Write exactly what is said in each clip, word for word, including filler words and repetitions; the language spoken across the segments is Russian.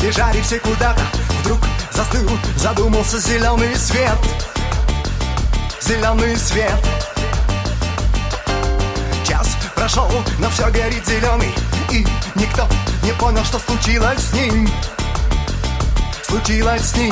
бежали все куда-то. Вдруг застыл, задумался зеленый свет. Зеленый свет. Час прошел, но все горит зеленый. И никто не понял, что случилось с ним. Случилось с ним.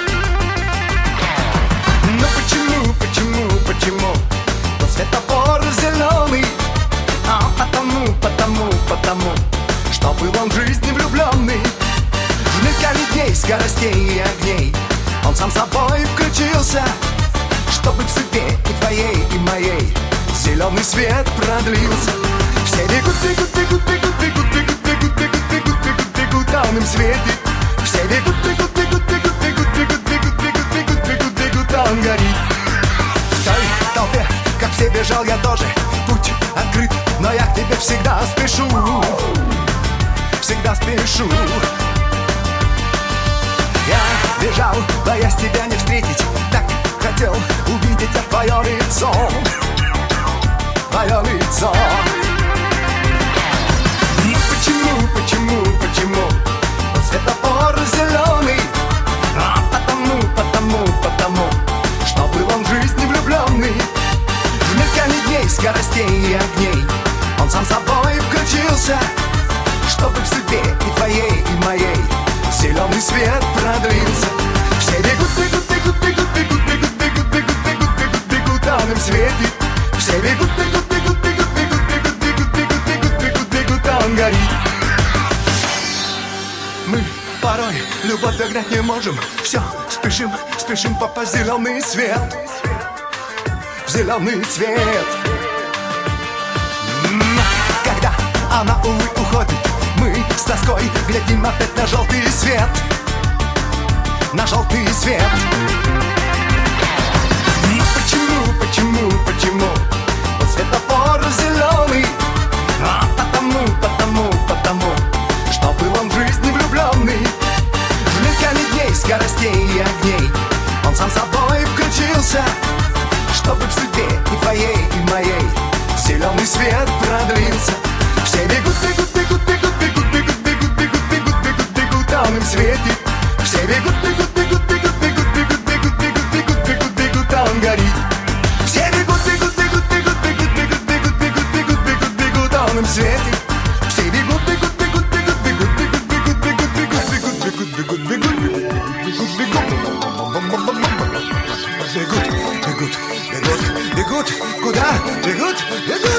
Но почему, почему, почему тот светофор зеленый? А потому, потому, потому что был он в жизни влюбленный. В мелькании дней, скоростей и огней он сам собой включился, чтобы в судьбе и твоей, и моей зеленый свет продлился. Все бегут, бегут, бегут, бегут, бегут, бегут, бегут, бегут, бегут, бегут, бегут, а он им светит. Все бегут, бегут, бегут, бегут, бегут, бегут, бегут, бегут, бегут, бегут, бегут, а он горит. В той толпе, как все бежал я тоже. Путь открыт, но я к тебе всегда спешу. Всегда спешу. Я бежал, боясь тебя не встретить. Так хотел увидеть я твое лицо. Твое лицо. Ну почему, почему, почему тот светофор зеленый? А потому, потому, потому что был он в жизни влюбленный. В мелькании дней, скоростей и огней он сам собой включился, чтобы в судьбе и твоей, и моей зеленый свет продлился. Все бегут, бегут, бегут, бегут, бегут, бегут, бегут, бегут, бегут, бегут, бегут, а он им светит. Все бегут, бегут, бегут, бегут, бегут, бегут, бегут, бегут, бегут, бегут, бегут, а он горит. Мы порой любовь догнать не можем. Все, спешим, спешим попасть в зеленый свет. В зеленый свет. Когда она, увы, уходит, мы с тоской глядим опять на желтый свет. На желтый свет. И почему, почему, почему тот светофор зеленый? А потому, потому, потому что был он в жизни влюбленный. В мелькании дней, скоростей и огней он сам собой включился, чтобы в судьбе и твоей, и моей зеленый свет продлился. Все бегут, бегут, бегут, бегут, бегут, бегут, бегут, бегут, бегут, бегут, бегут, а он им светит. Все бегут, бегут, бегут, бегут, бегут, бегут, бегут, бегут, бегут, бегут, бегут, а он горит. Все бегут, бегут, бегут, бегут, бегут, бегут, бегут, бегут, бегут, бегут, бегут, а он им светит. Все бегут, бегут, бегут, бегут, бегут, бегут, бегут, бегут, бегут, бегут, бегут, бегут, бегут, бегут, бегут, бегут, бегут, бегут, бегут, куда? Бегут, бегут.